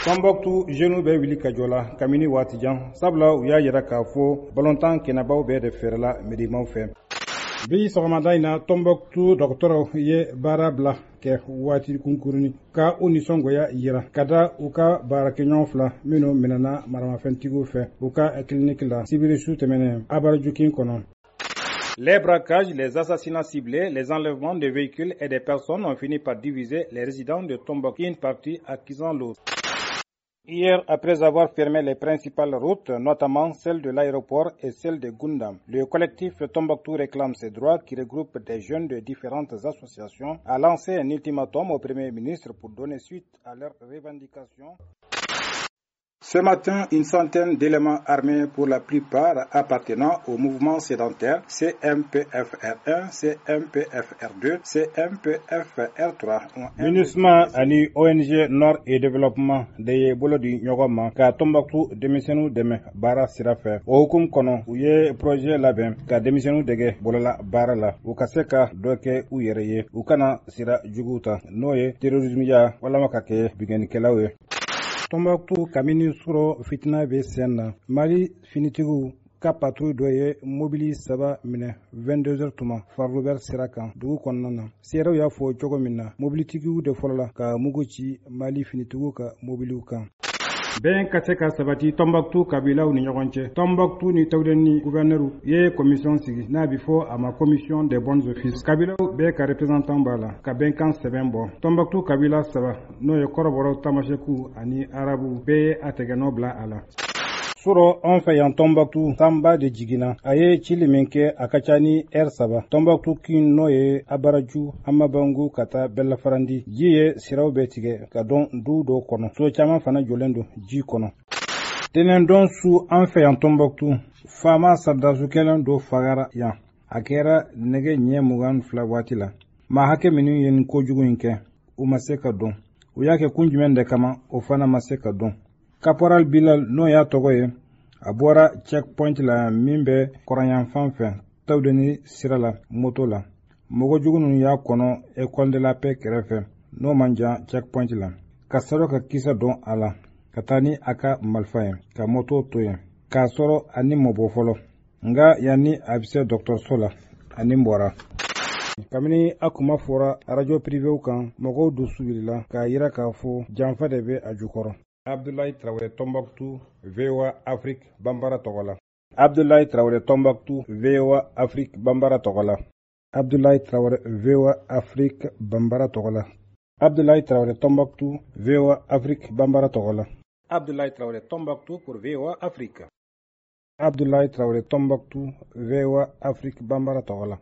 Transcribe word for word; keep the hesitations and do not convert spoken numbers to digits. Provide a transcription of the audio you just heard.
Tombouctou jeunes bɛ wuli ka jɔ la kabini waati jan sabula u y'a yira k'a fɔ balontan kɛnɛbaw bɛɛ de fɛrɛla mairie fɛ. Bi sɔgɔmada in na Tombouctou dɔgɔtɔrɔw ye baara bila kɛ waati kunkurunin ka u nisɔngoya yira ka da u ka baarakɛɲɔgɔn fila minnu minɛna maramafɛntigiw fɛ u ka clinique la sibiri su tɛmɛnen Abarjukin kɔnɔ. Les braquages, les assassinats ciblés, les enlèvements de véhicules et des personnes ont fini par diviser les résidents de Tombouctou, une partie accusant l'autre. Hier, après avoir fermé les principales routes, notamment celle de l'aéroport et celle de Goundam, le collectif Tombouctou réclame ses droits qui regroupe des jeunes de différentes associations, a lancé un ultimatum au Premier ministre pour donner suite à leurs revendications. Ce matin, une centaine d'éléments armés, pour la plupart appartenant au mouvement sédentaire C M P F R un, C M P F R deux, C M P F R trois. MINUSMA ani O N G Nord et Développement de ye bolo di ɲɔgɔn ma ka Tombouctou denmisɛnninw dɛmɛ baara sira fɛ. O hukumu kɔnɔ u ye projet labɛn ka denmisɛnninw dɛgɛ bolola baara la u ka se ka dɔ kɛ u yɛrɛ ye u kana sira juguw ta n'o ye terrorisme walama ka kɛ bingɛnnikɛlaw ye. Tombouctou kabini sɔrɔ fitina bɛ sen na Mali finitigiw ka patrouille dɔ ye mobili saba minɛ vingt-deux heures tuma Farlobert sira kan dugu kɔnɔna na. Seerew y'a fɔ cogo min na mobilitigiw de fɔlɔla ka mugu ci Mali finitigiw ka mobiliw kan. Bɛn ka se ka sabati Tombouctou kabilaw ni ɲɔgɔn cɛ. Tombouctou ni Tawuden ni gouverneur ye commission sigi n'a bɛ fɔ a ma commission des bons offices. Kabilaw bɛɛ ka représentant b'a la ka bɛnkan sɛbɛn bɔ. Tombouctou kabila saba n'o ye kɔrɔbɔrɔw, tamasɛkiw ani arabuw bɛɛ ye a tɛgɛnɔ bila a la. Sɔrɔ an fɛ yan Tombouctou sanba de jiginna a ye cili min kɛ a ka ca ni heure saba. Tombouctou kin n'o ye Abaraju, Amabangu ka taa Bɛlafarandi ji ye siraw bɛɛ tigɛ ka dɔn du dɔw kɔnɔ. So caman fana jɔlen don ji kɔnɔ. Tɛnɛndon su an fɛ yan Tombouctou faama sardasu kelen dɔ fagara yan. A kɛra nɛgɛ ɲɛ mugan fila waati la. Maa hakɛ minnu ye nin kojugu in kɛ u ma se ka dɔn. U y'a kɛ kun jumɛn de kama o fana ma se ka dɔn. Caporal Bilal n'o y'a tɔgɔ ye a bɔra checkpoint la min bɛ kɔrɔnyanfan fɛ Tawudeni sira la moto la. Mɔgɔ jugu ninnu y'a kɔnɔ école de la paix kɛrɛfɛ n'o man jan checkpoint la ka sɔrɔ ka kisɛ dɔn a la ka taa ni a ka marifa ye ka moto to yen k'a sɔrɔ a ni mɔbɔ fɔlɔ nka yanni a bɛ se dɔgɔtɔrɔso la ani bɔra. Kabini a kuma fɔra radio privéw kan mɔgɔw dusu wulila k'a yira k'a fɔ janfa de bɛ a jukɔrɔ. Abdoulaye Traoré Tombouctou V O A Afrique Bambara Togola. Abdoulaye Traoré Tombouctou V O A Afrique Bambara Togola. Abdoulaye Traoré V O A Afrique Bambara Togola. Abdoulaye Traoré Tombouctou V O A Afrique Bambara Togola. Abdoulaye Traoré Tombouctou pour V O A Afrique. Abdoulaye Traoré Tombouctou V O A Afrique Bambara Togola.